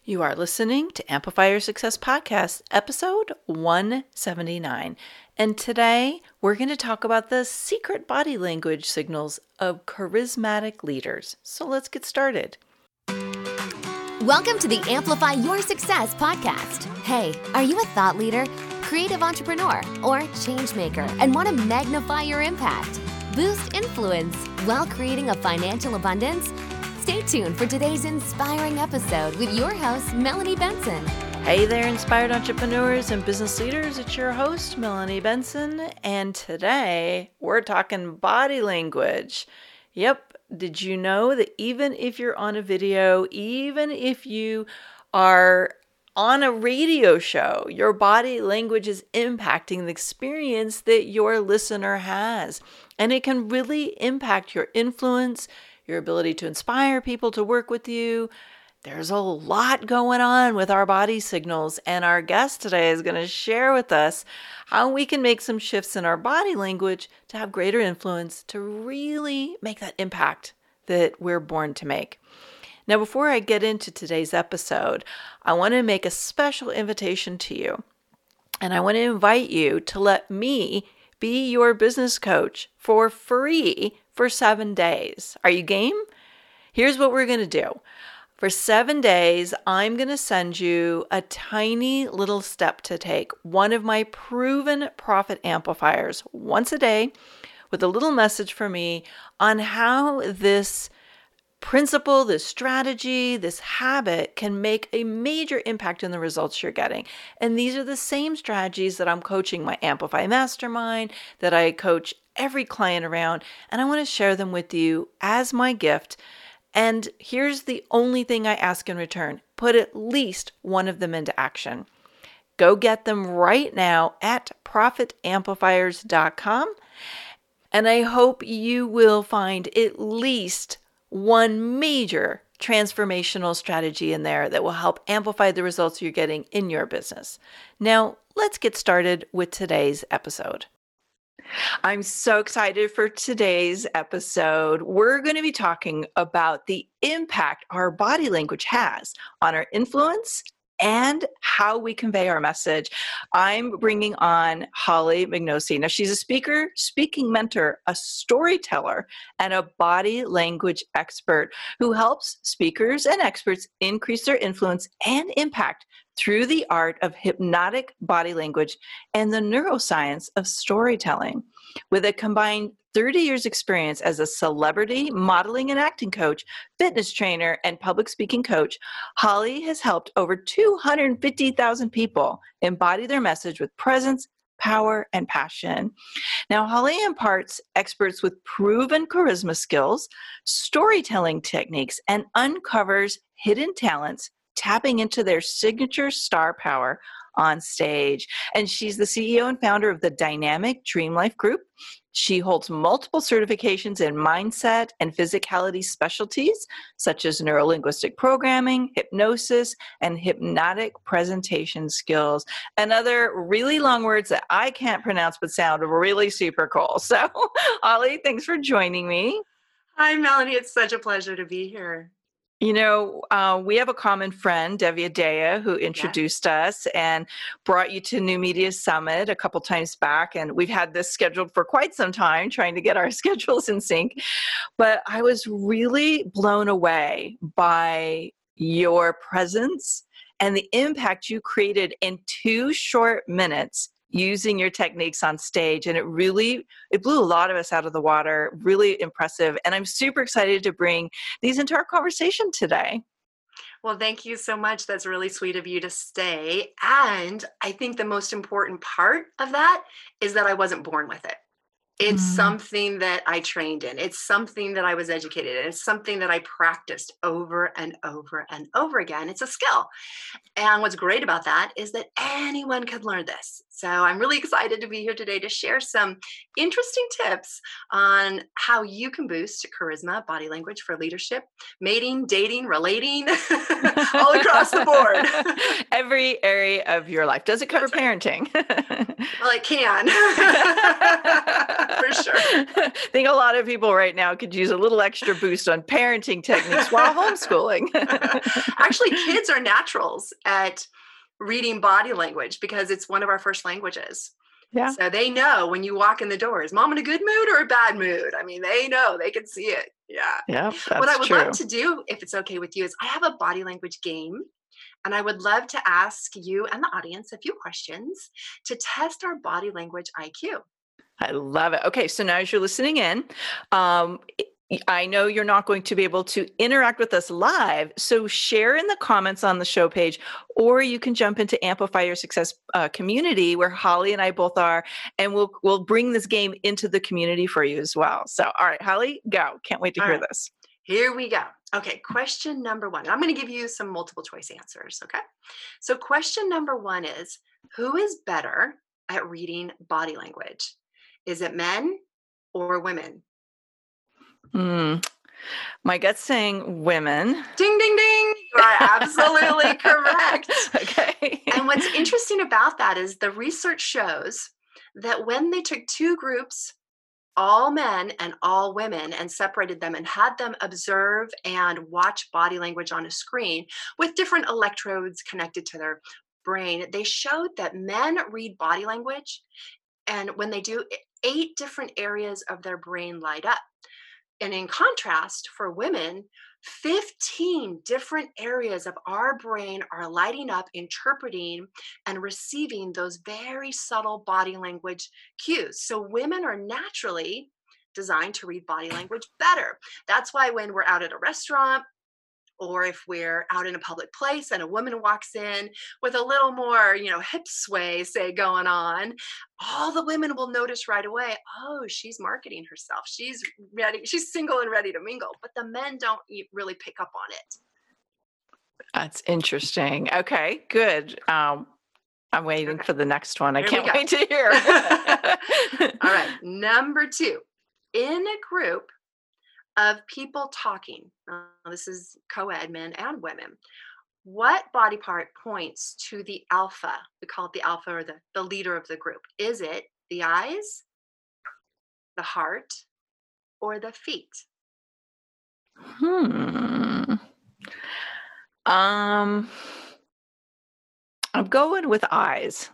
You are listening to Amplify Your Success Podcast, episode 179. And today we're going to talk about the secret body language signals of charismatic leaders. So let's get started. Welcome to the Amplify Your Success Podcast. Hey, are you a thought leader, creative entrepreneur, or change maker and want to magnify your impact, boost influence while creating a financial abundance? Stay tuned for today's inspiring episode with your host, Melanie Benson. Hey there, inspired entrepreneurs and business leaders. It's your host, Melanie Benson. And today we're talking body language. Yep. Did you know that even if you're on a video, even if you are on a radio show, your body language is impacting the experience that your listener has. And it can really impact your influence, your ability to inspire people to work with you. There's a lot going on with our body signals, and our guest today is going to share with us how we can make some shifts in our body language to have greater influence, to really make that impact that we're born to make. Now, before I get into today's episode, I want to make a special invitation to you, and I want to invite you to let me be your business coach for free for 7 days. Are you game? Here's what we're going to do. For 7 days, I'm going to send you a tiny little step to take, one of my proven profit amplifiers once a day with a little message for me on how this principle, this strategy, this habit can make a major impact in the results you're getting. And these are the same strategies that I'm coaching my Amplify Mastermind, that I coach every client around, and I want to share them with you as my gift. And here's the only thing I ask in return. Put at least one of them into action. Go get them right now at profitamplifiers.com. And I hope you will find at least one major transformational strategy in there that will help amplify the results you're getting in your business. Now, let's get started with today's episode. I'm so excited for today's episode. We're going to be talking about the impact our body language has on our influence and how we convey our message. I'm bringing on Holly Magnosi. Now, she's a speaker, speaking mentor, a storyteller, and a body language expert who helps speakers and experts increase their influence and impact through the art of hypnotic body language and the neuroscience of storytelling. With a combined 30 years experience as a celebrity modeling and acting coach, fitness trainer, and public speaking coach, Holly has helped over 250,000 people embody their message with presence, power, and passion. Now, Holly imparts experts with proven charisma skills, storytelling techniques, and uncovers hidden talents, tapping into their signature star power on stage. And she's the CEO and founder of the Dynamic Dream Life Group. She holds multiple certifications in mindset and physicality specialties, such as neurolinguistic programming, hypnosis, and hypnotic presentation skills, and other really long words that I can't pronounce but sound really super cool. So, Holly, thanks for joining me. Hi, Melanie. It's such a pleasure to be here. You know, we have a common friend, Devi Adaya, who introduced us and brought you to New Media Summit a couple times back. And we've had this scheduled for quite some time, trying to get our schedules in sync. But I was really blown away by your presence and the impact you created in 2 short minutes using your techniques on stage. And it blew a lot of us out of the water, really impressive. And I'm super excited to bring these into our conversation today. Well, thank you so much. That's really sweet of you to say. And I think the most important part of that is that I wasn't born with it. It's something that I trained in. It's something that I was educated in. It's something that I practiced over and over and over again. It's a skill. And what's great about that is that anyone could learn this. So I'm really excited to be here today to share some interesting tips on how you can boost charisma, body language for leadership, mating, dating, relating, all across the board. Every area of your life. Does it cover parenting? Well, it can. For sure. I think a lot of people right now could use a little extra boost on parenting techniques while homeschooling. Actually, kids are naturals at reading body language because it's one of our first languages. Yeah. So they know when you walk in the door, is mom in a good mood or a bad mood? I mean, they know, they can see it. Yeah. Yeah, What I that's would true. love to do, if it's okay with you, is I have a body language game. And I would love to ask you and the audience a few questions to test our body language IQ. I love it. Okay, so now as you're listening in, I know you're not going to be able to interact with us live, so share in the comments on the show page, or you can jump into Amplify Your Success community where Holly and I both are, and we'll bring this game into the community for you as well. So, all right, Holly, go. Can't wait to hear this. Here we go. Okay, question number one. I'm going to give you some multiple choice answers, okay? So question number one is, who is better at reading body language? Is it men or women? My gut's saying women. Ding, ding, ding. You are absolutely correct. Okay. And what's interesting about that is the research shows that when they took two groups, all men and all women, and separated them and had them observe and watch body language on a screen with different electrodes connected to their brain, they showed that men read body language, and when they do, 8 different areas of their brain light up. And in contrast, for women, 15 different areas of our brain are lighting up, interpreting and receiving those very subtle body language cues. So women are naturally designed to read body language better. That's why when we're out at a restaurant, or if we're out in a public place and a woman walks in with a little more, hip sway, say, going on, all the women will notice right away, oh, she's marketing herself. She's ready. She's single and ready to mingle. But the men don't really pick up on it. That's interesting. Okay, good. I'm waiting for the next one. I can't wait to hear. All right. Number 2, in a group of people talking, this is co-ed, men and women, what body part points to the alpha? We call it the alpha, or the leader of the group. Is it the eyes, the heart, or the feet? I'm going with eyes.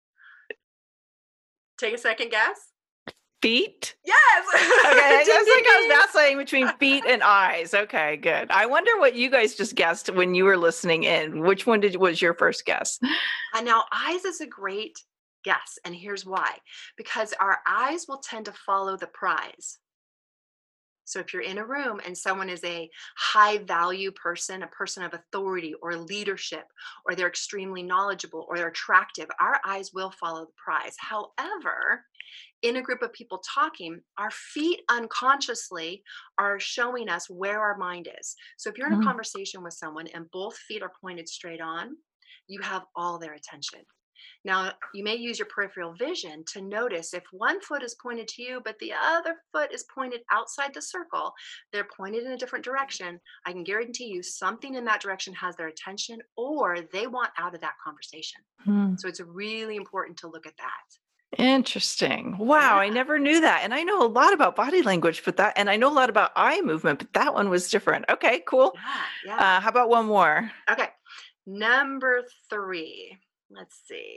Take a second guess. Feet? Yes. Okay, I was vacillating between feet and eyes. Okay, good. I wonder what you guys just guessed when you were listening in. Which one was your first guess? Now, eyes is a great guess, and here's why. Because our eyes will tend to follow the prize. So if you're in a room and someone is a high value person, a person of authority or leadership, or they're extremely knowledgeable or they're attractive, our eyes will follow the prize. However, in a group of people talking, our feet unconsciously are showing us where our mind is. So if you're in a conversation with someone and both feet are pointed straight on, you have all their attention. Now, you may use your peripheral vision to notice if one foot is pointed to you, but the other foot is pointed outside the circle, they're pointed in a different direction. I can guarantee you something in that direction has their attention, or they want out of that conversation. So it's really important to look at that. Interesting. Wow, I never knew that. And I know a lot about body language, and I know a lot about eye movement, but that one was different. Okay, cool. Yeah. How about one more? Okay. Number 3. Let's see.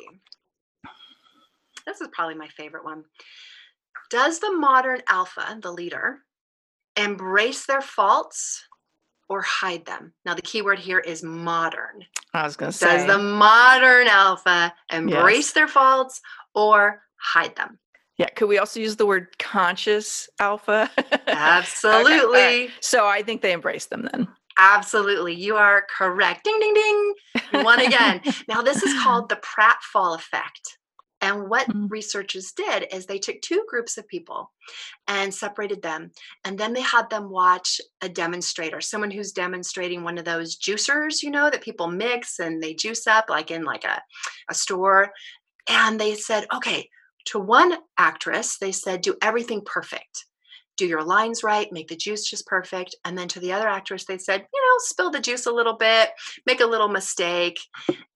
This is probably my favorite one. Does the modern alpha, the leader, embrace their faults or hide them? Now, the key word here is modern. I was going to say. Does the modern alpha embrace their faults or hide them? Yeah. Could we also use the word conscious alpha? Absolutely. Okay, right. So I think they embrace them then. Absolutely. You are correct. Ding, ding, ding. You won again. Now, this is called the pratfall effect. And what researchers did is they took 2 groups of people and separated them. And then they had them watch a demonstrator, someone who's demonstrating one of those juicers, that people mix and they juice up like in a store. And they said, okay, to one actress, they said, do everything perfect. Do your lines right, make the juice just perfect. And then to the other actress, they said, spill the juice a little bit, make a little mistake.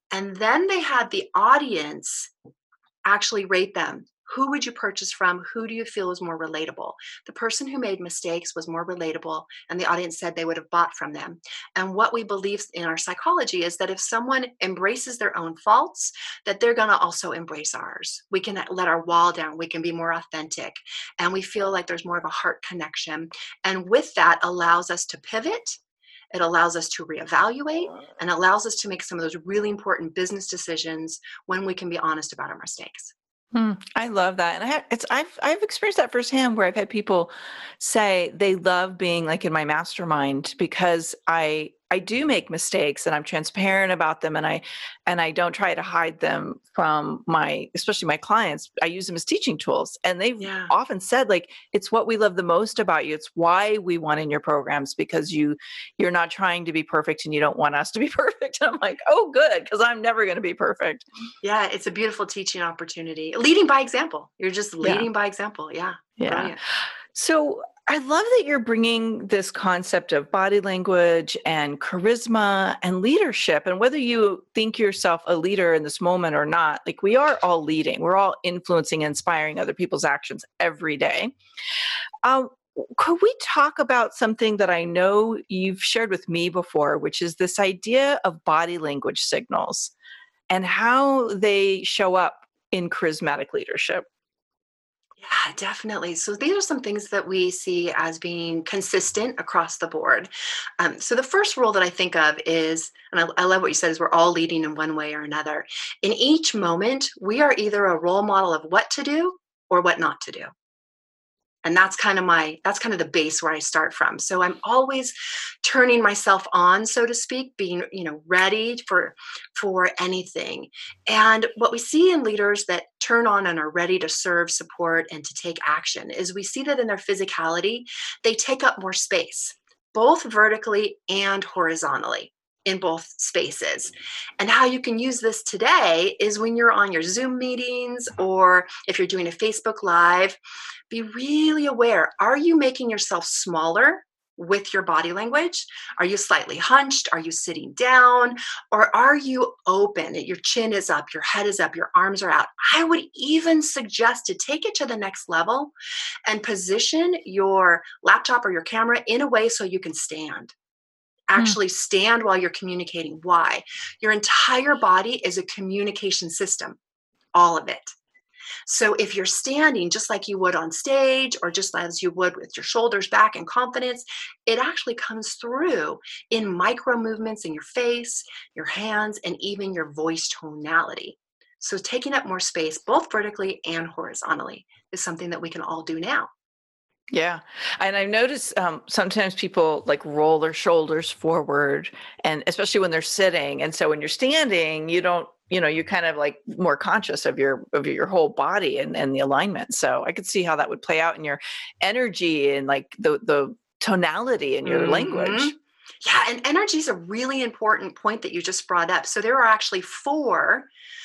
And then they had the audience actually rate them. Who would you purchase from? Who do you feel is more relatable? The person who made mistakes was more relatable, and the audience said they would have bought from them. And what we believe in our psychology is that if someone embraces their own faults, that they're going to also embrace ours. We can let our wall down. We can be more authentic, and we feel like there's more of a heart connection. And with that allows us to pivot. It allows us to reevaluate, and allows us to make some of those really important business decisions when we can be honest about our mistakes. I love that. And I've experienced that firsthand where I've had people say they love being like in my mastermind because I do make mistakes and I'm transparent about them, and I don't try to hide them from especially my clients. I use them as teaching tools, and they've often said, like, it's what we love the most about you. It's why we want in your programs, because you're not trying to be perfect and you don't want us to be perfect. And I'm like, oh, good, because I'm never going to be perfect. Yeah, it's a beautiful teaching opportunity. Leading by example. You're just leading by example. Yeah. Brilliant. So I love that you're bringing this concept of body language and charisma and leadership. And whether you think yourself a leader in this moment or not, like, we are all leading. We're all influencing and inspiring other people's actions every day. Could we talk about something that I know you've shared with me before, which is this idea of body language signals and how they show up in charismatic leadership? Yeah, definitely. So these are some things that we see as being consistent across the board. So the first rule that I think of is, and I love what you said, is we're all leading in one way or another. In each moment, we are either a role model of what to do or what not to do. And that's kind of the base where I start from. So I'm always turning myself on, so to speak, being, ready for anything. And what we see in leaders that turn on and are ready to serve, support, and to take action is we see that in their physicality, they take up more space, both vertically and horizontally, in both spaces. And how you can use this today is when you're on your Zoom meetings, or if you're doing a Facebook Live, be really aware. Are you making yourself smaller with your body language? Are you slightly hunched? Are you sitting down? Or are you open? Your chin is up, your head is up, your arms are out. I would even suggest to take it to the next level and position your laptop or your camera in a way so you can stand. Actually stand while you're communicating. Why? Your entire body is a communication system, all of it. So if you're standing just like you would on stage, or just as you would with your shoulders back and confidence, it actually comes through in micro movements in your face, your hands, and even your voice tonality. So taking up more space, both vertically and horizontally, is something that we can all do now. Yeah. And I've noticed sometimes people like roll their shoulders forward, and especially when they're sitting. And so when you're standing, you don't, you're kind of like more conscious of your whole body and the alignment. So I could see how that would play out in your energy and like the tonality in your language. Yeah. And energy is a really important point that you just brought up. So there are actually four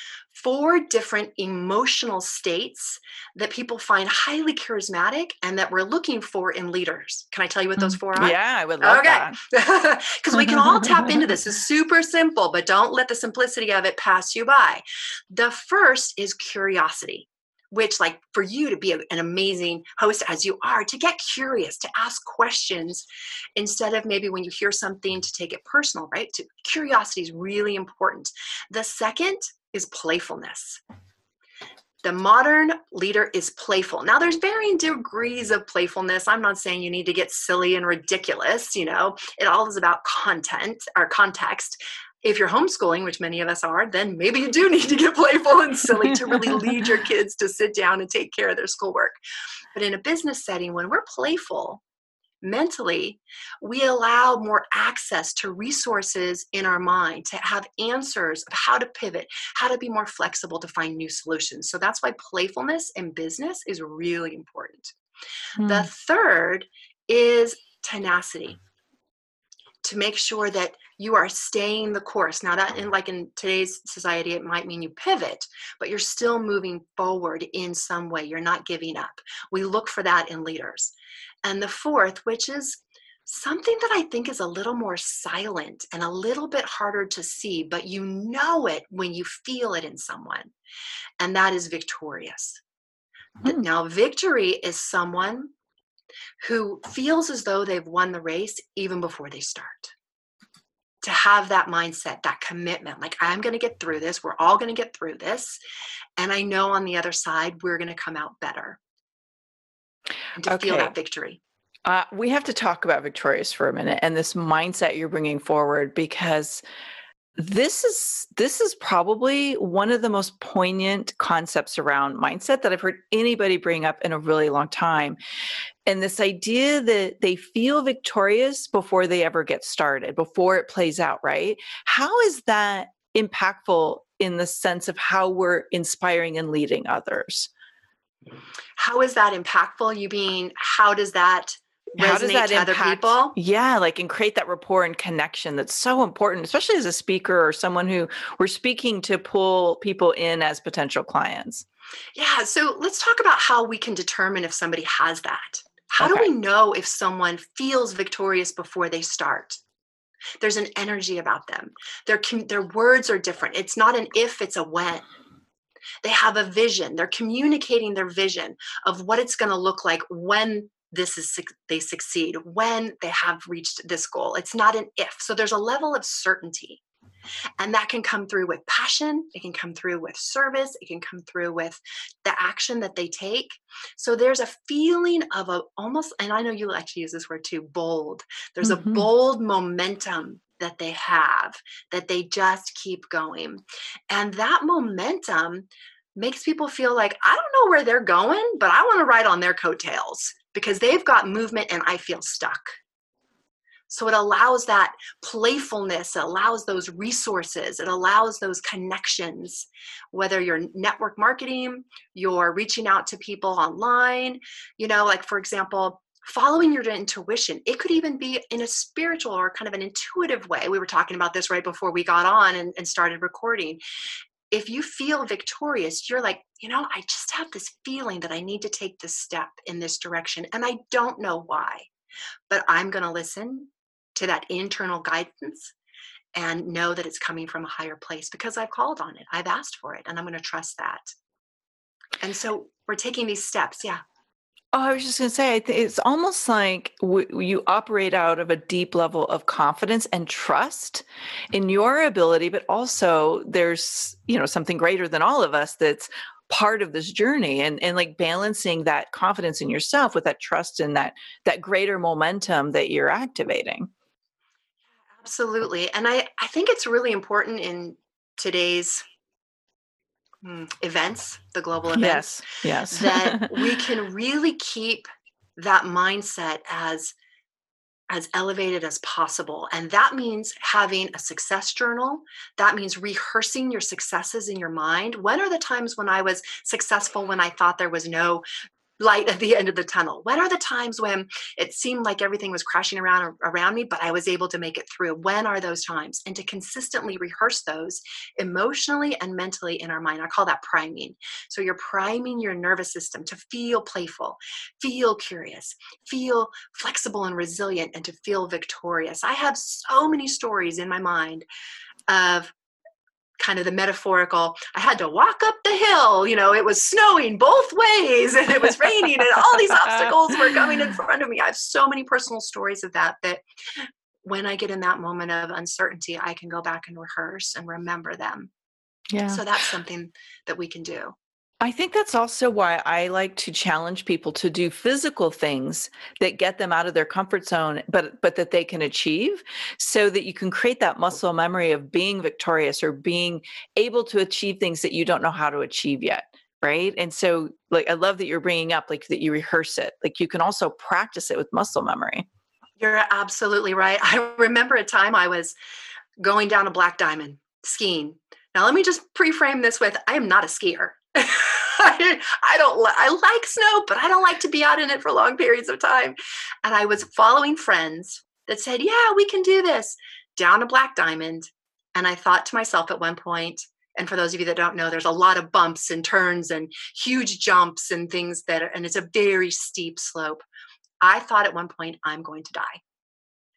different emotional states that people find highly charismatic and that we're looking for in leaders. Can I tell you what those four are? Yeah, I would love that. Because we can all tap into this. It's super simple, but don't let the simplicity of it pass you by. The first is curiosity, which, like, for you to be an amazing host as you are, to get curious, to ask questions instead of maybe when you hear something to take it personal, right? Curiosity is really important. The second is playfulness. The modern leader is playful. Now, there's varying degrees of playfulness. I'm not saying you need to get silly and ridiculous. It all is about content or context. If you're homeschooling, which many of us are, then maybe you do need to get playful and silly to really lead your kids to sit down and take care of their schoolwork. But in a business setting, when we're playful, mentally, we allow more access to resources in our mind, to have answers of how to pivot, how to be more flexible to find new solutions. So that's why playfulness in business is really important. The third is tenacity, to make sure that you are staying the course. Now that in today's society, it might mean you pivot, but you're still moving forward in some way. You're not giving up. We look for that in leaders. And the fourth, which is something that I think is a little more silent and a little bit harder to see, but you know it when you feel it in someone, and that is victorious. Hmm. Now, victory is someone who feels as though they've won the race even before they start. To have that mindset, that commitment, like, I'm going to get through this. We're all going to get through this. And I know on the other side, we're going to come out better. And to feel Okay. that victory. We have to talk about victorious for a minute and this mindset you're bringing forward, because this is probably one of the most poignant concepts around mindset that I've heard anybody bring up in a really long time. And this idea that they feel victorious before they ever get started, before it plays out, right? How is that impactful in the sense of how we're inspiring and leading others? How is that impactful? You mean, how does that How does resonate that to other impact? people? Yeah, like, and create that rapport and connection that's so important, especially as a speaker or someone who we're speaking to pull people in as potential clients. Yeah. So let's talk about how we can determine if somebody has that. How do we Okay. know if someone feels victorious before they start? There's an energy about them. Their words are different. It's not an if, it's a when. They have a vision. They're communicating their vision of what it's going to look like when they succeed, when they have reached this goal. It's not an if. So there's a level of certainty. And that can come through with passion. It can come through with service. It can come through with the action that they take. So there's a feeling of a almost, and I know you like to use this word too, bold. There's a Hmm. bold momentum that they have, that they just keep going. And that momentum makes people feel like, I don't know where they're going, but I want to ride on their coattails because they've got movement and I feel stuck. So it allows that playfulness, it allows those resources, it allows those connections, whether you're network marketing, you're reaching out to people online, like, for example, following your intuition. It could even be in a spiritual or kind of an intuitive way. We were talking about this right before we got on and started recording. If you feel victorious, you're like, I just have this feeling that I need to take this step in this direction. And I don't know why, but I'm going to listen to that internal guidance and know that it's coming from a higher place because I've called on it. I've asked for it and I'm going to trust that. And so we're taking these steps. Yeah. Oh, I was just going to say, it's almost like you operate out of a deep level of confidence and trust in your ability, but also there's, something greater than all of us that's part of this journey, and like balancing that confidence in yourself with that trust and that greater momentum that you're activating. Absolutely. And I think it's really important in today's events, the global events, Yes. Yes. that we can really keep that mindset as elevated as possible. And that means having a success journal. That means rehearsing your successes in your mind. When are the times when I was successful when I thought there was no light at the end of the tunnel? When are the times when it seemed like everything was crashing around me, but I was able to make it through? When are those times? And to consistently rehearse those emotionally and mentally in our mind. I call that priming. So you're priming your nervous system to feel playful, feel curious, feel flexible and resilient, and to feel victorious. I have so many stories in my mind of kind of the metaphorical, I had to walk up the hill, it was snowing both ways and it was raining and all these obstacles were coming in front of me. I have so many personal stories of that when I get in that moment of uncertainty, I can go back and rehearse and remember them. Yeah. So that's something that we can do. I think that's also why I like to challenge people to do physical things that get them out of their comfort zone, but that they can achieve, so that you can create that muscle memory of being victorious or being able to achieve things that you don't know how to achieve yet. Right. And so, like, I love that you're bringing up, like, that you rehearse it. Like, you can also practice it with muscle memory. You're absolutely right. I remember a time I was going down a Black Diamond skiing. Now, let me just pre-frame this with, I am not a skier. I like snow, but I don't like to be out in it for long periods of time. And I was following friends that said, yeah, we can do this, down a Black Diamond. And I thought to myself at one point, and for those of you that don't know, there's a lot of bumps and turns and huge jumps and things and it's a very steep slope. I thought at one point, I'm going to die.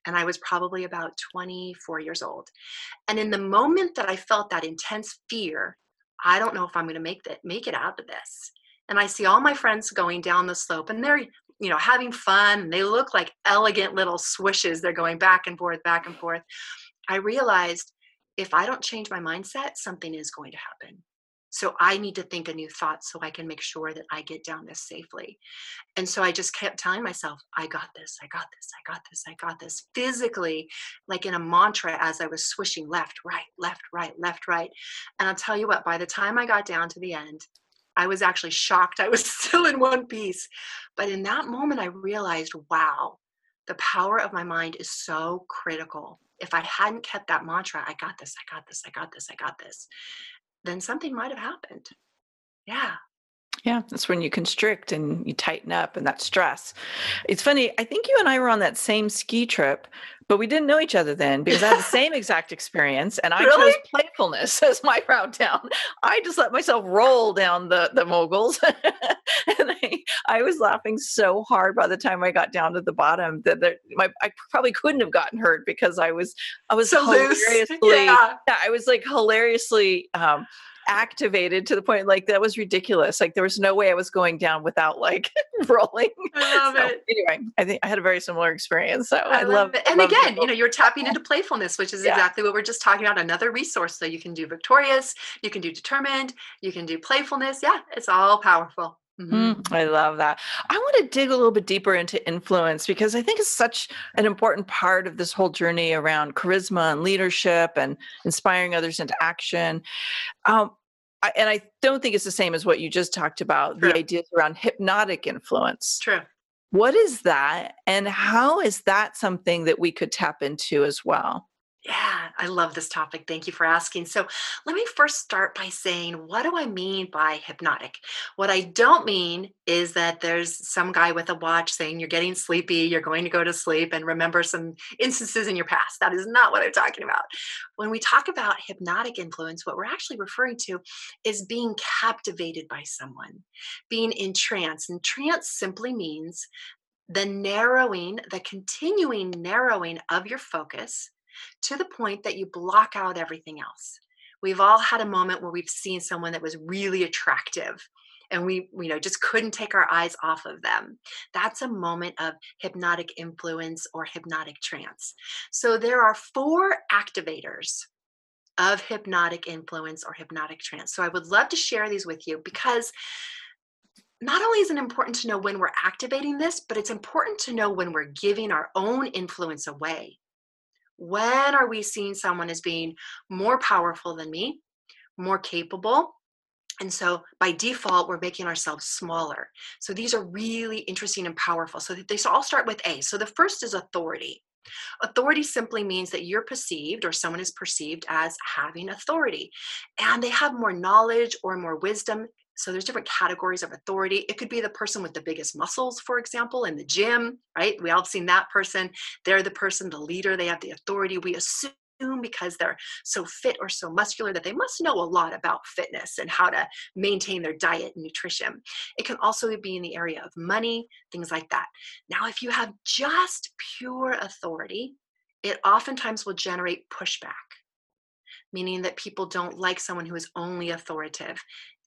And I was probably about 24 years old. And in the moment that I felt that intense fear, I don't know if I'm going to make it out of this. And I see all my friends going down the slope, and they're, having fun. And they look like elegant little swishes. They're going back and forth, back and forth. I realized if I don't change my mindset, something is going to happen. So I need to think a new thought so I can make sure that I get down this safely. And so I just kept telling myself, I got this, I got this, I got this, I got this, physically, like in a mantra as I was swishing left, right, left, right, left, right. And I'll tell you what, by the time I got down to the end, I was actually shocked. I was still in one piece. But in that moment, I realized, wow, the power of my mind is so critical. If I hadn't kept that mantra, I got this, I got this, I got this, I got this, then something might have happened. Yeah. Yeah, that's when you constrict and you tighten up, and that stress. It's funny. I think you and I were on that same ski trip, but we didn't know each other then because I had the same exact experience, and I Really? chose playfulness as my route down. I just let myself roll down the moguls, and I was laughing so hard by the time I got down to the bottom that I probably couldn't have gotten hurt because I was So loose. hilariously Yeah. I was like hilariously activated to the point like that was ridiculous. Like there was no way I was going down without like rolling. I love it. Anyway, I think I had a very similar experience. So I love it. And again, you're tapping into playfulness, which is Yeah. exactly what we're just talking about. Another resource. So you can do victorious, you can do determined, you can do playfulness. Yeah, it's all powerful. Mm-hmm. I love that. I want to dig a little bit deeper into influence because I think it's such an important part of this whole journey around charisma and leadership and inspiring others into action. And I don't think it's the same as what you just talked about, True. the ideas around hypnotic influence. True. What is that? And how is that something that we could tap into as well? Yeah, I love this topic. Thank you for asking. So, let me first start by saying, what do I mean by hypnotic? What I don't mean is that there's some guy with a watch saying you're getting sleepy, you're going to go to sleep and remember some instances in your past. That is not what I'm talking about. When we talk about hypnotic influence, what we're actually referring to is being captivated by someone, being in trance. And trance simply means the continuing narrowing of your focus to the point that you block out everything else. We've all had a moment where we've seen someone that was really attractive and we just couldn't take our eyes off of them. That's a moment of hypnotic influence or hypnotic trance. So there are 4 activators of hypnotic influence or hypnotic trance. So I would love to share these with you because not only is it important to know when we're activating this, but it's important to know when we're giving our own influence away. When are we seeing someone as being more powerful than me, more capable? And so by default, we're making ourselves smaller. So these are really interesting and powerful. So they all start with A. So the first is authority. Authority simply means that you're perceived or someone is perceived as having authority. And they have more knowledge or more wisdom. So there's different categories of authority. It could be the person with the biggest muscles, for example, in the gym, right? We all have seen that person. They're the person, the leader. They have the authority. We assume because they're so fit or so muscular that they must know a lot about fitness and how to maintain their diet and nutrition. It can also be in the area of money, things like that. Now, if you have just pure authority, it oftentimes will generate pushback, meaning that people don't like someone who is only authoritative.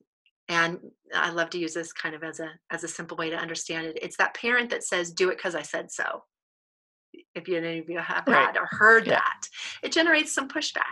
And I love to use this kind of as a simple way to understand it. It's that parent that says, do it because I said so. If any of you have had or heard that, it generates some pushback.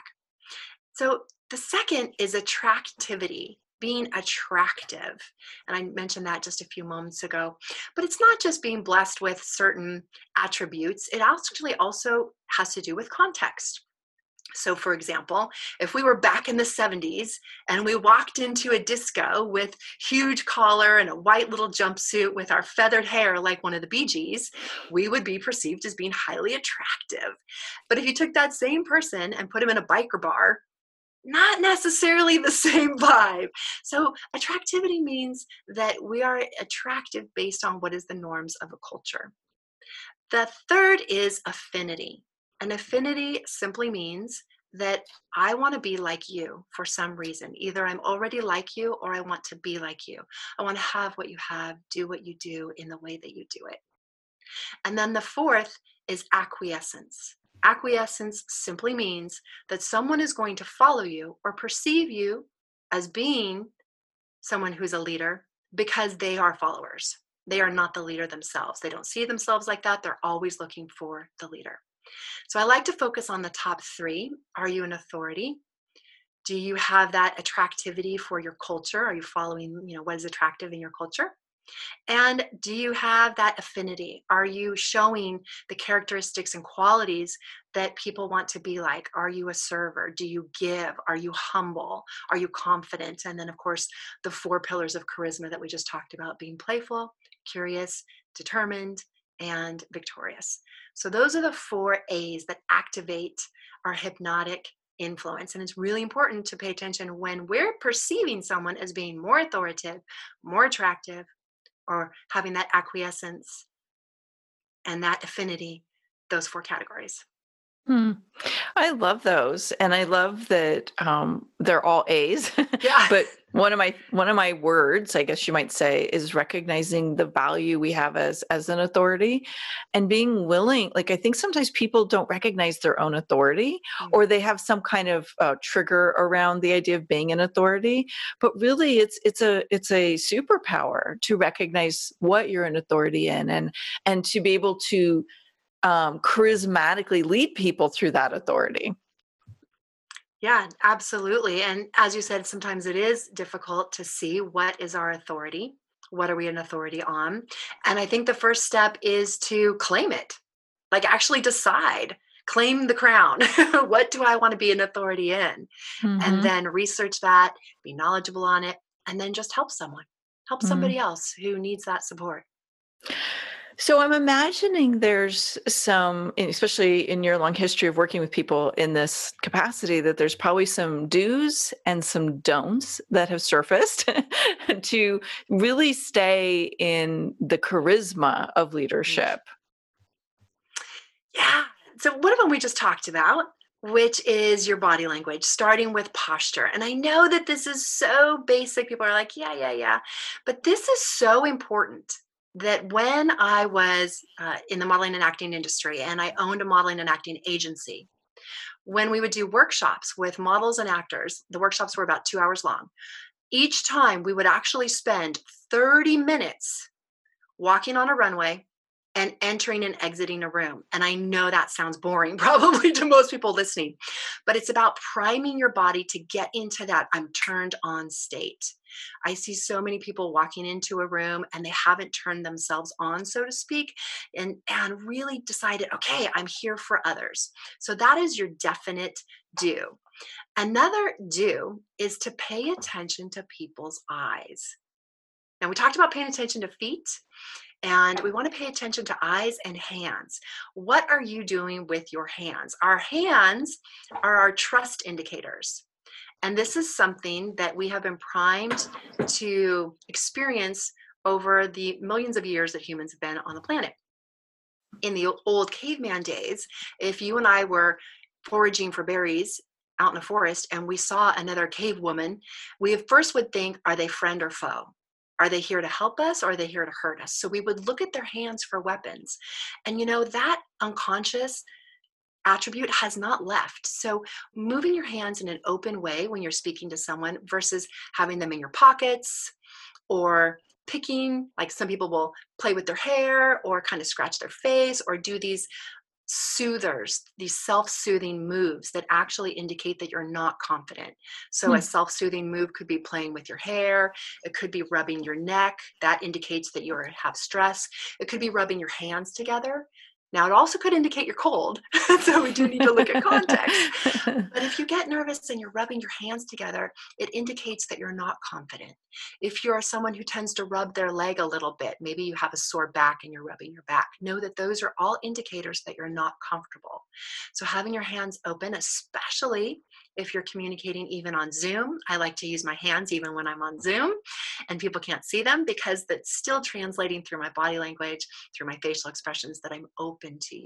So the second is attractivity, being attractive. And I mentioned that just a few moments ago. But it's not just being blessed with certain attributes. It actually also has to do with context. So for example, if we were back in the 70s and we walked into a disco with huge collar and a white little jumpsuit with our feathered hair like one of the Bee Gees, we would be perceived as being highly attractive. But if you took that same person and put him in a biker bar, not necessarily the same vibe. So attractivity means that we are attractive based on what is the norms of a culture. The third is affinity. An affinity simply means that I want to be like you for some reason. Either I'm already like you or I want to be like you. I want to have what you have, do what you do in the way that you do it. And then the fourth is acquiescence. Acquiescence simply means that someone is going to follow you or perceive you as being someone who's a leader because they are followers. They are not the leader themselves. They don't see themselves like that. They're always looking for the leader. So I like to focus on the top three. Are you an authority? Do you have that attractivity for your culture? Are you following, what is attractive in your culture? And do you have that affinity? Are you showing the characteristics and qualities that people want to be like? Are you a server? Do you give? Are you humble? Are you confident? And then, of course, the 4 pillars of charisma that we just talked about, being playful, curious, determined, and victorious. So those are the 4 A's that activate our hypnotic influence. And it's really important to pay attention when we're perceiving someone as being more authoritative, more attractive, or having that acquiescence and that affinity, those 4 categories. I love those, and I love that they're all A's. Yeah. But one of my words, I guess you might say, is recognizing the value we have as an authority, and being willing. Like, I think sometimes people don't recognize their own authority, or they have some kind of trigger around the idea of being an authority. But really, it's a superpower to recognize what you're an authority in, and to be able to charismatically lead people through that authority. Yeah, absolutely. And as you said, sometimes it is difficult to see what is our authority. What are we an authority on? And I think the first step is to claim it, like actually decide, claim the crown. What do I want to be an authority in? And then research that, be knowledgeable on it, and then just help somebody else who needs that support. So I'm imagining there's some, especially in your long history of working with people in this capacity, that there's probably some do's and some don'ts that have surfaced to really stay in the charisma of leadership. Yeah. So one of them we just talked about, which is your body language, starting with posture. And I know that this is so basic. People are like, yeah. But this is so important that when I was in the modeling and acting industry, and I owned a modeling and acting agency, when we would do workshops with models and actors, the workshops were about 2 hours long. Each time we would actually spend 30 minutes walking on a runway and entering and exiting a room. And I know that sounds boring probably to most people listening, but it's about priming your body to get into that I'm turned on state. I see so many people walking into a room and they haven't turned themselves on, so to speak, and really decided, okay, I'm here for others. So that is your definite do. Another do is to pay attention to people's eyes. Now, we talked about paying attention to feet, and we want to pay attention to eyes and hands. What are you doing with your hands? Our hands are our trust indicators. And this is something that we have been primed to experience over the millions of years that humans have been on the planet. In the old caveman days, if you and I were foraging for berries out in a forest and we saw another cave woman, we first would think, are they friend or foe? Are they here to help us or are they here to hurt us? So we would look at their hands for weapons. And that unconscious attribute has not left. So moving your hands in an open way when you're speaking to someone versus having them in your pockets or picking, like some people will play with their hair or kind of scratch their face or do these soothers, these self-soothing moves that actually indicate that you're not confident. So a self-soothing move could be playing with your hair. It could be rubbing your neck. That indicates that you have stress. It could be rubbing your hands together. Now, it also could indicate you're cold. So we do need to look at context. But if you get nervous and you're rubbing your hands together, it indicates that you're not confident. If you're someone who tends to rub their leg a little bit, maybe you have a sore back and you're rubbing your back, know that those are all indicators that you're not comfortable. So having your hands open, especially if you're communicating even on Zoom, I like to use my hands even when I'm on Zoom and people can't see them because that's still translating through my body language, through my facial expressions that I'm open to you.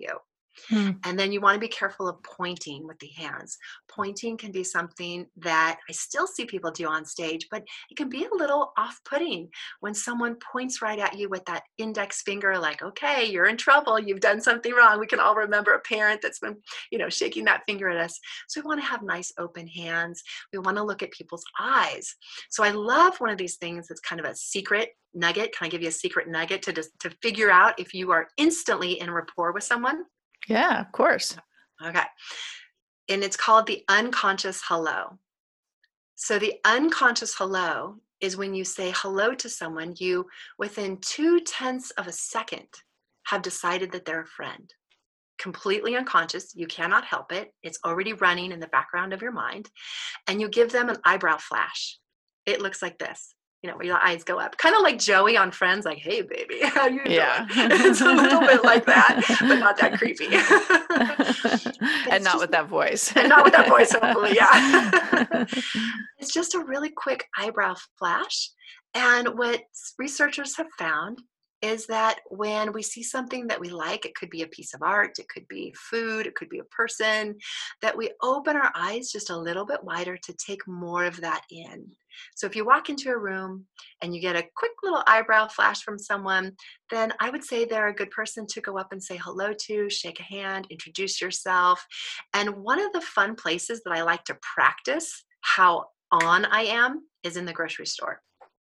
Hmm. And then you want to be careful of pointing with the hands. Pointing can be something that I still see people do on stage, but it can be a little off-putting when someone points right at you with that index finger, like, okay, you're in trouble. You've done something wrong. We can all remember a parent that's been, shaking that finger at us. So we want to have nice open hands. We want to look at people's eyes. So I love one of these things that's kind of a secret nugget. Can I give you a secret nugget to figure out if you are instantly in rapport with someone? Yeah, of course. Okay. And it's called the unconscious hello. So the unconscious hello is when you say hello to someone, you, within 0.2 of a second, have decided that they're a friend. Completely unconscious. You cannot help it. It's already running in the background of your mind. And you give them an eyebrow flash. It looks like this. Where your eyes go up, kind of like Joey on Friends, like, hey, baby, how you doing? It's a little bit like that, but not that creepy. And not with that voice. And not with that voice, hopefully, yeah. It's just a really quick eyebrow flash. And what researchers have found is that when we see something that we like, it could be a piece of art, it could be food, it could be a person, that we open our eyes just a little bit wider to take more of that in. So if you walk into a room and you get a quick little eyebrow flash from someone, then I would say they're a good person to go up and say hello to, shake a hand, introduce yourself. And one of the fun places that I like to practice how on I am is in the grocery store.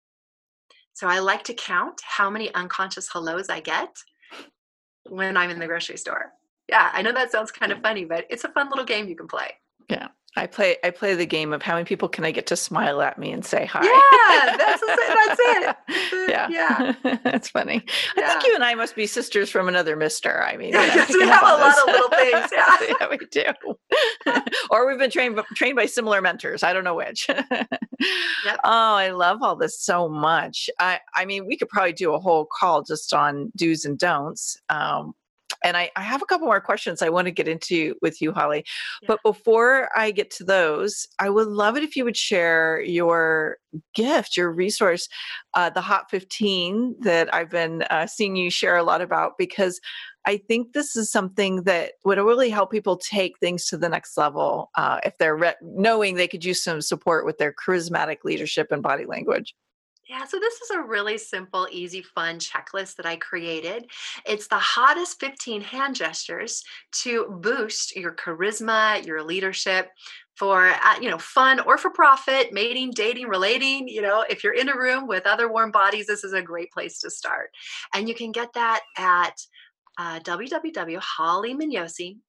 So I like to count how many unconscious hellos I get when I'm in the grocery store. Yeah, I know that sounds kind of funny, but it's a fun little game you can play. Yeah. I play the game of how many people can I get to smile at me and say hi. Yeah, that's it. Yeah. That's funny. Yeah. I think you and I must be sisters from another mister. I mean, yes, we have a lot of little things. Yeah, yeah, we do. Or we've been trained by similar mentors. I don't know which. Yep. Oh, I love all this so much. I mean, we could probably do a whole call just on do's and don'ts. And I have a couple more questions I want to get into with you, Holly. Yeah. But before I get to those, I would love it if you would share your gift, your resource, the Hot 15 that I've been seeing you share a lot about, because I think this is something that would really help people take things to the next level if they're knowing they could use some support with their charismatic leadership and body language. Yeah, so this is a really simple, easy, fun checklist that I created. It's the hottest 15 hand gestures to boost your charisma, your leadership for, fun or for profit, mating, dating, relating. If you're in a room with other warm bodies, this is a great place to start. And you can get that at www.hollymignosi,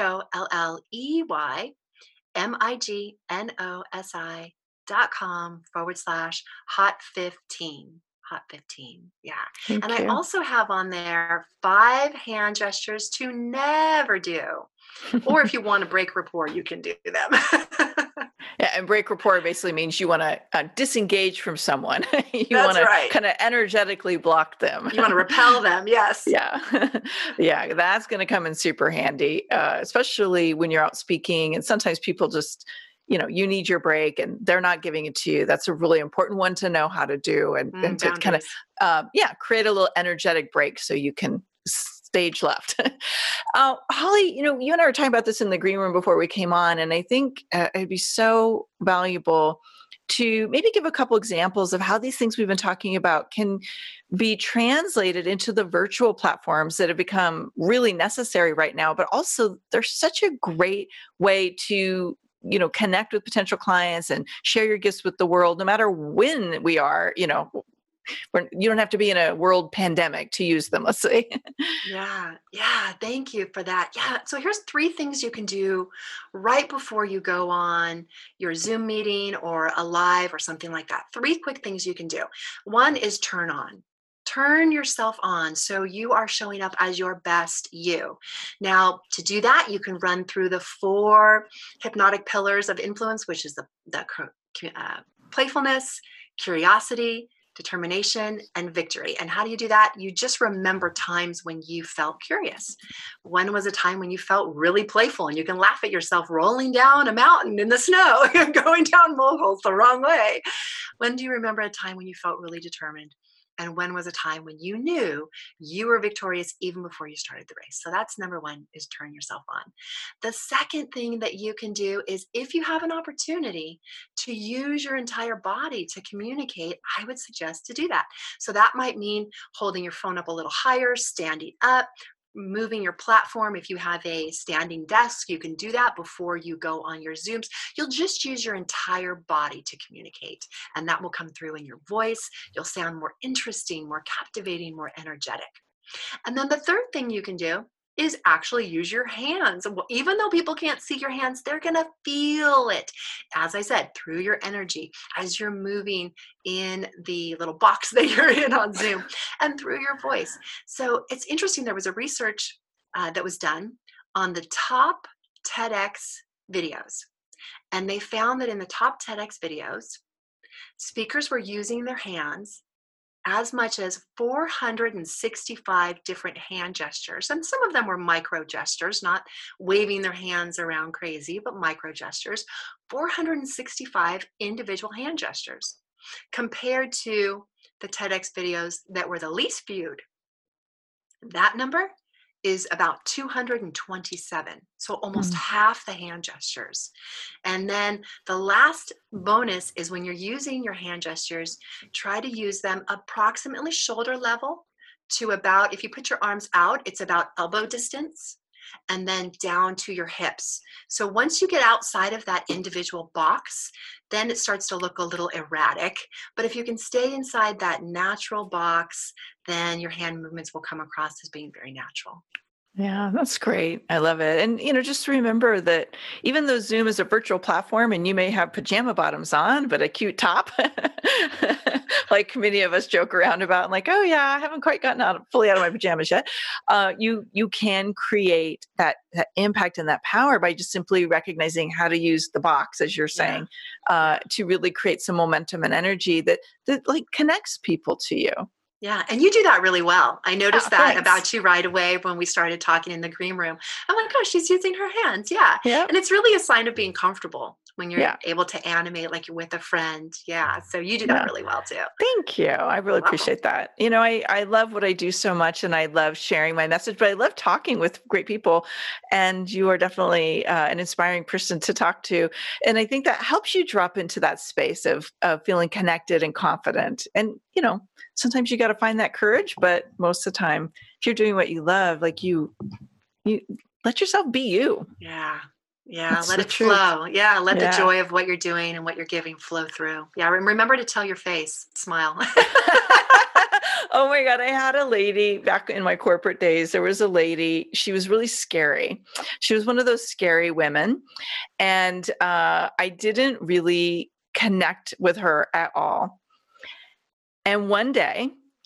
HOLLYMignosi.com/hot15. Hot 15. Yeah. Thank And you. I also have on there 5 hand gestures to never do. Or if you want to break rapport, you can do them. Yeah, and break rapport basically means you want to disengage from someone. You That's want to right. kind of energetically block them. You want to repel them. Yes. Yeah. Yeah, that's going to come in super handy, especially when you're out speaking. And sometimes people just, you need your break and they're not giving it to you. That's a really important one to know how to do and to kind of, Boundaries. create a little energetic break so you can stage left. Holly, you and I were talking about this in the green room before we came on, and I think it'd be so valuable to maybe give a couple examples of how these things we've been talking about can be translated into the virtual platforms that have become really necessary right now, but also they're such a great way to connect with potential clients and share your gifts with the world, no matter when we are, you don't have to be in a world pandemic to use them, let's say. Yeah. Thank you for that. Yeah. So here's 3 things you can do right before you go on your Zoom meeting or a live or something like that. 3 quick things you can do. One is turn on. Turn yourself on so you are showing up as your best you. Now, to do that, you can run through the 4 hypnotic pillars of influence, which is the playfulness, curiosity, determination, and victory. And how do you do that? You just remember times when you felt curious. When was a time when you felt really playful and you can laugh at yourself rolling down a mountain in the snow, going down molehill the wrong way? When do you remember a time when you felt really determined? And when was a time when you knew you were victorious even before you started the race? So that's number one, is turn yourself on. The second thing that you can do is, if you have an opportunity to use your entire body to communicate, I would suggest to do that. So that might mean holding your phone up a little higher, standing up, moving your platform. If you have a standing desk, you can do that before you go on your Zooms. You'll just use your entire body to communicate, and that will come through in your voice. You'll sound more interesting, more captivating, more energetic. And then the third thing you can do is actually use your hands. Even though people can't see your hands, they're going to feel it. As I said, through your energy, as you're moving in the little box that you're in on Zoom, and through your voice. So it's interesting. There was a research that was done on the top TEDx videos. And they found that in the top TEDx videos, speakers were using their hands as much as 465 different hand gestures. And some of them were micro gestures, not waving their hands around crazy, but micro gestures. 465 individual hand gestures compared to the TEDx videos that were the least viewed. That number is about 227. So almost half the hand gestures. And then the last bonus is, when you're using your hand gestures, try to use them approximately shoulder level to about, if you put your arms out, it's about elbow distance, and then down to your hips. So once you get outside of that individual box, then it starts to look a little erratic. But if you can stay inside that natural box, then your hand movements will come across as being very natural. Yeah, that's great. I love it. And, just remember that even though Zoom is a virtual platform and you may have pajama bottoms on, but a cute top, like many of us joke around about, like, oh yeah, I haven't quite gotten fully out of my pajamas yet. You can create that impact and that power by just simply recognizing how to use the box, as you're saying, to really create some momentum and energy that like connects people to you. Yeah, and you do that really well. I noticed that Thanks. about you right away when we started talking in the green room. I'm like, oh, she's using her hands. Yeah. Yep. And it's really a sign of being comfortable when you're Yeah. able to animate like you're with a friend. Yeah. So you do that really well too. Thank you. I really appreciate that. I love what I do so much, and I love sharing my message, but I love talking with great people. And you are definitely an inspiring person to talk to. And I think that helps you drop into that space of feeling connected and confident. And, sometimes you got to find that courage, but most of the time, if you're doing what you love, like you let yourself be you. Yeah. Yeah. That's Let the it truth. flow. Yeah. Let the joy of what you're doing and what you're giving flow through. Yeah. Remember to tell your face, smile. Oh my God. I had a lady back in my corporate days. There was a lady, she was really scary. She was one of those scary women. And I didn't really connect with her at all. And one day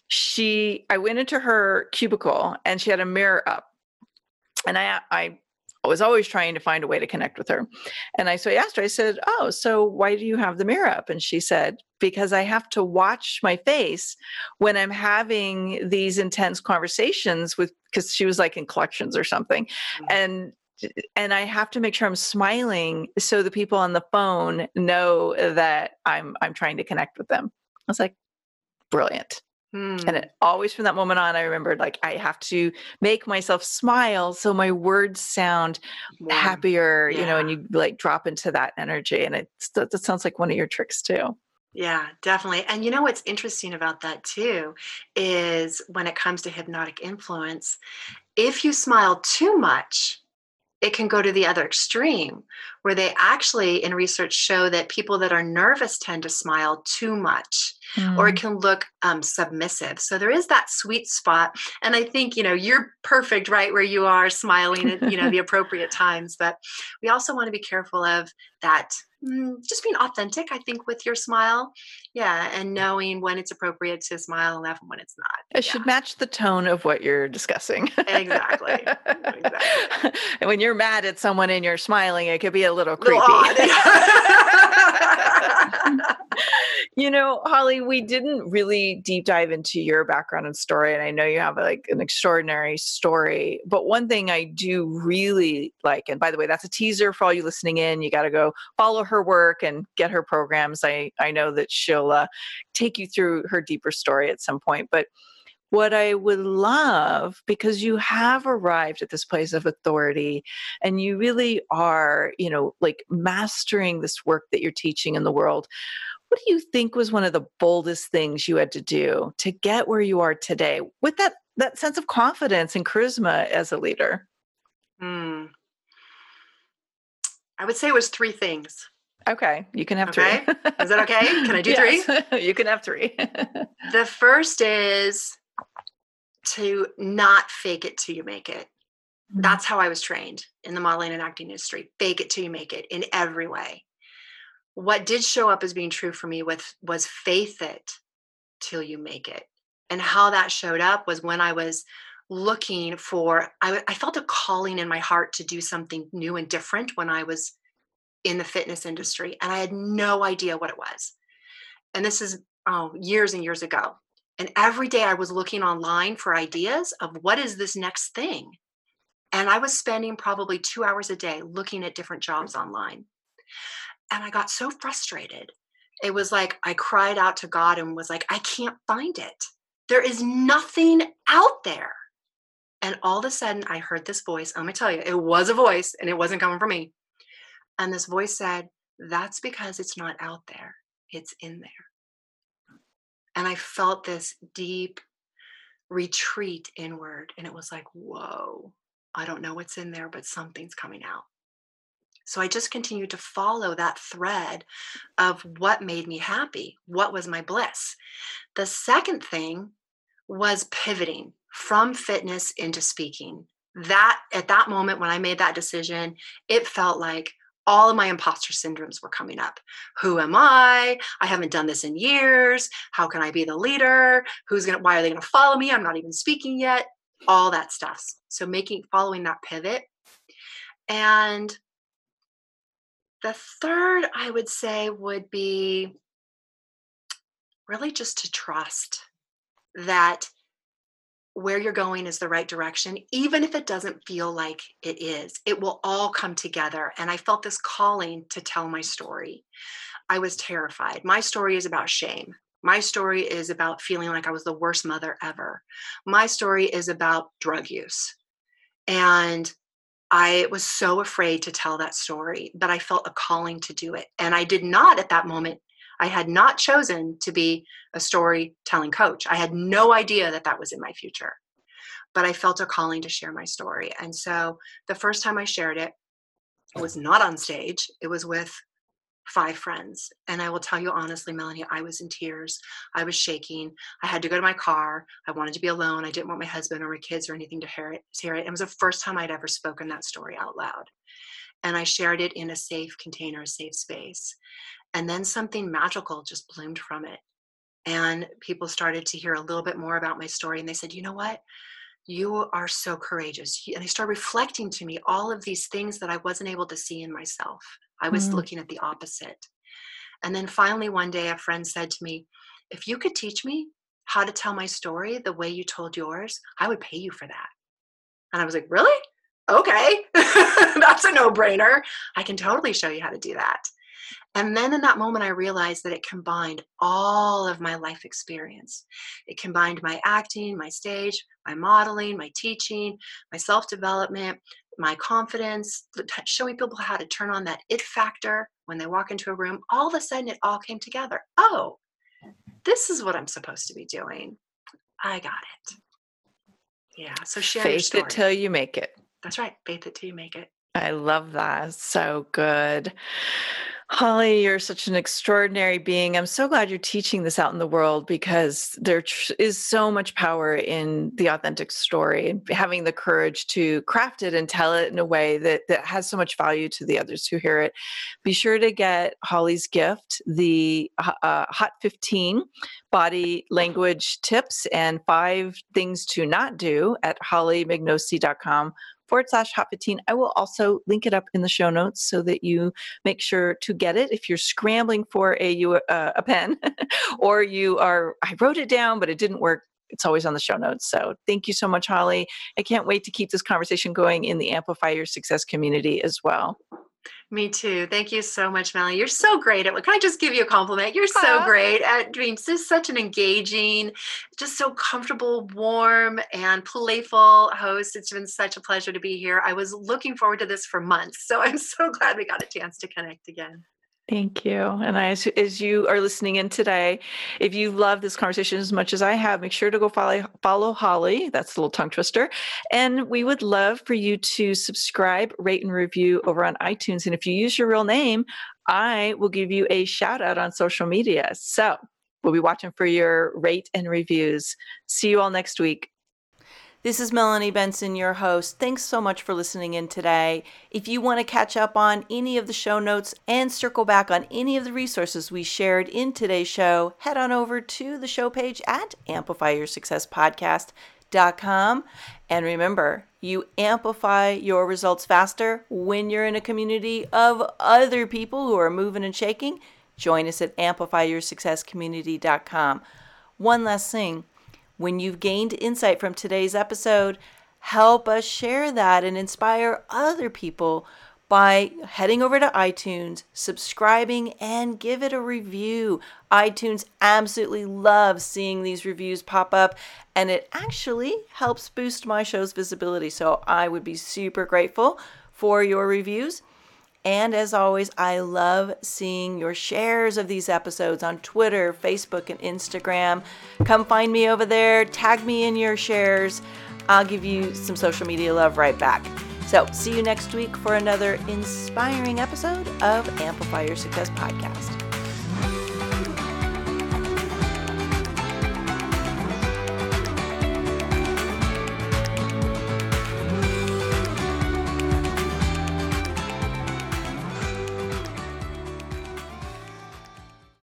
I went into her cubicle and she had a mirror up. And I was always trying to find a way to connect with her. And so I asked her, I said, oh, so why do you have the mirror up? And she said, because I have to watch my face when I'm having these intense conversations because she was like in collections or something. And I have to make sure I'm smiling so the people on the phone know that I'm trying to connect with them. I was like, brilliant. And it always, from that moment on, I remembered, like, I have to make myself smile so my words sound happier, and you like drop into that energy. And that sounds like one of your tricks too. Yeah, definitely. And what's interesting about that too is, when it comes to hypnotic influence, if you smile too much, it can go to the other extreme, where they actually, in research, show that people that are nervous tend to smile too much, or it can look submissive. So there is that sweet spot. And I think, you're perfect right where you are, smiling at, the appropriate times. But we also want to be careful of that, just being authentic, I think, with your smile. Yeah. And knowing when it's appropriate to smile and laugh and when it's not. It should match the tone of what you're discussing. Exactly. And when you're mad at someone and you're smiling, it could be a little creepy. Odd. Holly, we didn't really deep dive into your background and story, and I know you have like an extraordinary story, but one thing I do really like, and by the way, that's a teaser for all you listening in, you got to go follow her work and get her programs. I know that she'll take you through her deeper story at some point, but what I would love, because you have arrived at this place of authority and you really are, like mastering this work that you're teaching in the world. What do you think was one of the boldest things you had to do to get where you are today with that sense of confidence and charisma as a leader? I would say it was 3 things. Okay, you can have 3. Is that okay? Can I do 3? You can have 3. The first is to not fake it till you make it. That's how I was trained in the modeling and acting industry. Fake it till you make it in every way. What did show up as being true for me was faith it till you make it. And how that showed up was when I was looking for, I felt a calling in my heart to do something new and different when I was in the fitness industry. And I had no idea what it was. And this is years and years ago. And every day I was looking online for ideas of what is this next thing. And I was spending probably 2 hours a day looking at different jobs online. And I got so frustrated. It was like I cried out to God and was like, I can't find it. There is nothing out there. And all of a sudden I heard this voice. I'm going to tell you, it was a voice and it wasn't coming from me. And this voice said, that's because it's not out there. It's in there. And I felt this deep retreat inward. And it was like, whoa, I don't know what's in there, but something's coming out. So I just continued to follow that thread of what made me happy, what was my bliss. The second thing was pivoting from fitness into speaking. That at that moment when I made that decision, it felt like all of my imposter syndromes were coming up. Who am I? I haven't done this in years. How can I be the leader? Why are they going to follow me? I'm not even speaking yet. All that stuff. So following that pivot. And the third, I would say, would be really just to trust that where you're going is the right direction, even if it doesn't feel like it is. It will all come together. And I felt this calling to tell my story. I was terrified. My story is about shame. My story is about feeling like I was the worst mother ever. My story is about drug use. And I was so afraid to tell that story, but I felt a calling to do it. And I did not at that moment, I had not chosen to be a storytelling coach. I had no idea that that was in my future, but I felt a calling to share my story. And so the first time I shared it, it was not on stage. It was with 5 friends. And I will tell you honestly, Melanie, I was in tears. I was shaking. I had to go to my car. I wanted to be alone. I didn't want my husband or my kids or anything to hear it. It was the first time I'd ever spoken that story out loud. And I shared it in a safe container, a safe space. And then something magical just bloomed from it. And people started to hear a little bit more about my story. And they said, you know what? You are so courageous. And they started reflecting to me all of these things that I wasn't able to see in myself. I was looking at the opposite. And then finally one day a friend said to me, if you could teach me how to tell my story the way you told yours, I would pay you for that. And I was like, really? Okay. That's a no-brainer. I can totally show you how to do that. And then in that moment, I realized that it combined all of my life experience. It combined my acting, my stage, my modeling, my teaching, my self-development, my confidence, showing people how to turn on that it factor when they walk into a room. All of a sudden, it all came together. Oh, this is what I'm supposed to be doing. I got it. Yeah. So share your story. Faith it till you make it. That's right. Faith it till you make it. I love that. So good. Holly, you're such an extraordinary being. I'm so glad you're teaching this out in the world because there is so much power in the authentic story and having the courage to craft it and tell it in a way that has so much value to the others who hear it. Be sure to get Holly's gift, the Hot 15 body language tips and 5 things to not do at hollymignosi.com /Hot15. I will also link it up in the show notes so that you make sure to get it if you're scrambling for a pen or I wrote it down, but it didn't work. It's always on the show notes. So thank you so much, Holly. I can't wait to keep this conversation going in the Amplify Your Success community as well. Me too. Thank you so much, Melanie. You're so great at, can I just give you a compliment? You're so great at being just such an engaging, just so comfortable, warm, and playful host. It's been such a pleasure to be here. I was looking forward to this for months, so I'm so glad we got a chance to connect again. Thank you. And as you are listening in today, if you love this conversation as much as I have, make sure to go follow Holly. That's a little tongue twister. And we would love for you to subscribe, rate, and review over on iTunes. And if you use your real name, I will give you a shout out on social media. So we'll be watching for your rate and reviews. See you all next week. This is Melanie Benson, your host. Thanks so much for listening in today. If you want to catch up on any of the show notes and circle back on any of the resources we shared in today's show, head on over to the show page at amplifyyoursuccesspodcast.com. And remember, you amplify your results faster when you're in a community of other people who are moving and shaking. Join us at amplifyyoursuccesscommunity.com. One last thing. When you've gained insight from today's episode, help us share that and inspire other people by heading over to iTunes, subscribing, and give it a review. iTunes absolutely loves seeing these reviews pop up, and it actually helps boost my show's visibility. So I would be super grateful for your reviews. And as always, I love seeing your shares of these episodes on Twitter, Facebook, and Instagram. Come find me over there. Tag me in your shares. I'll give you some social media love right back. So see you next week for another inspiring episode of Amplify Your Success Podcast.